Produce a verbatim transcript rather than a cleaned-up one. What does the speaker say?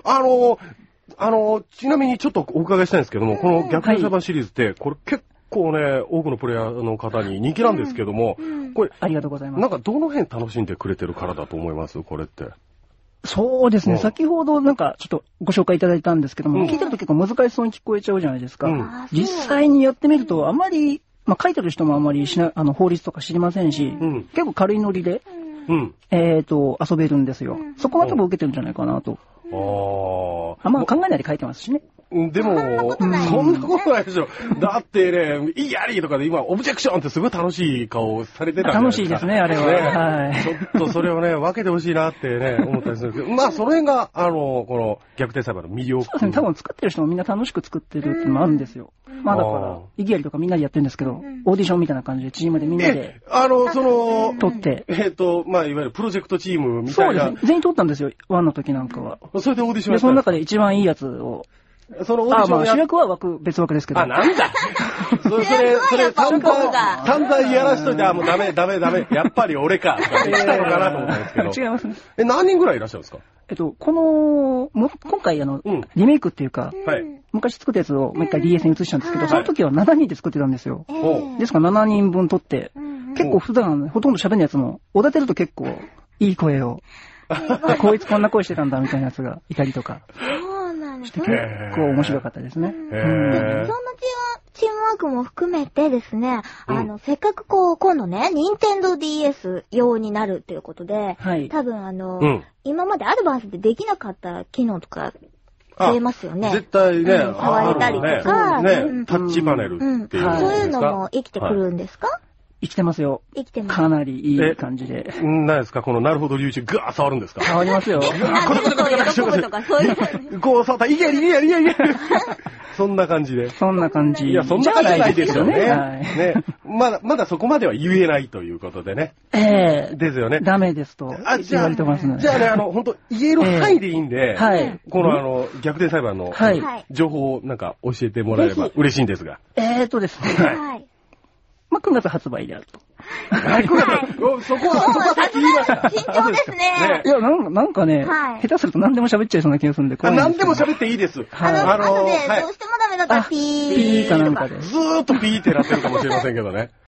あの、あの、ちなみにちょっとお伺いしたいんですけども、この逆転裁判シリーズって、これ結構ね、多くのプレイヤーの方に人気なんですけども、これ、 ありがとうございます。 なんかどの辺楽しんでくれてるからだと思いますこれって。 そうですね、 うん、 先ほどなんかちょっとご紹介いただいたんですけども、うん、聞いてると結構難しそうに聞こえちゃうじゃないですか。うん、実際にやってみるとあまり、まあ書いてる人もあまりしな、あの法律とか知りませんし、うん、結構軽いノリで、うん、えっと、遊べるんですよ。そこが多分受けてるんじゃないかなと。ああ。あんま考えないで書いてますしね。 でも、そんなことないでしょ。だってね、いいやりとかで今、オブジェクションってすごい楽しい顔されてたじゃないですか。 楽しいですね、あれは。 ね、はい。ちょっとそれをね、分けてほしいなってね、思ったりするんですけど、まあ、その辺が、あの、この逆転裁判の魅力。 そうですね、多分作ってる人もみんな楽しく作ってるっていうのもあるんですよ。まあだから、意義ありとかみんなでやってるんですけど、オーディションみたいな感じでチームでみんなで。 あの、その、 撮って。 えっと、まあ、いわゆるプロジェクトチームみたいな。 そうですね、全員撮ったんですよ、ワンの時なんかは。 それでオーディションやったんですか？ で、その中で一番いいやつを。 そのオーディションあ、まあ主役は枠、別枠ですけど。 あ、なんだそれ、それ、それ、散々、散々やらしといて、あ、もうダメ、ダメ、ダメ、やっぱり俺か、とか言ったのかなと思ったんですけど。 違いますね。 え、何人ぐらいいらっしゃるんですか？ えっと、この、も今回あの、うん、リメイクっていうか、はい、昔作ったやつをもう一回 ディーエス に移したんですけど、はい、その時はしちにんで作ってたんですよ。はい、ですからしちにんぶん撮って、結構普段ほとんど喋るやつも、おだてると結構いい声を、こいつこんな声してたんだみたいなやつがいたりとか。して結構面白かったですね。 で、そのチームワークも含めてですね、うん、あの、せっかくこう、今度ね、ニンテンドー ディーエス 用になるっていうことで、はい、多分あの、うん、今までアドバンスでできなかった機能とか、増えますよね。 絶対ね、うん、 触れたりとか、 ね、ね、タッチパネルっていう、 うん、そういうのも生きてくるんですか？はい、 生きてますよ。 生きてます。 かなりいい感じで。 何ですかこのなるほど隆一、ぐわー触るんですか？ 触りますよ。 これと喜ぶとかそういう。 こう触ったら、いけるいけるいけるいける。そんな感じで。 そんな感じ。 いや、そんな感じじゃないですよね。ね。まだ、まだそこまでは言えないということでね。 ええ。 ですよね。 ダメですと。 あ、 言われてますね。 じゃあね、あの、本当言える範囲でいいんで、はい。このあの、逆転裁判の、はい。情報をなんか教えてもらえれば嬉しいんですが。 えーとですね。はい。まあ、くがつ発売であると。 はい、そこは、そこはさっき言いました。 慎重ですね。 いや、なんか、なんかね、下手すると何でも喋っちゃいそうな気がするんで、 何でも喋っていいです。 あの、あの、どうしてもダメだったらピー。 ピーかなんかで。 ずーっとピーってなってるかもしれませんけどね。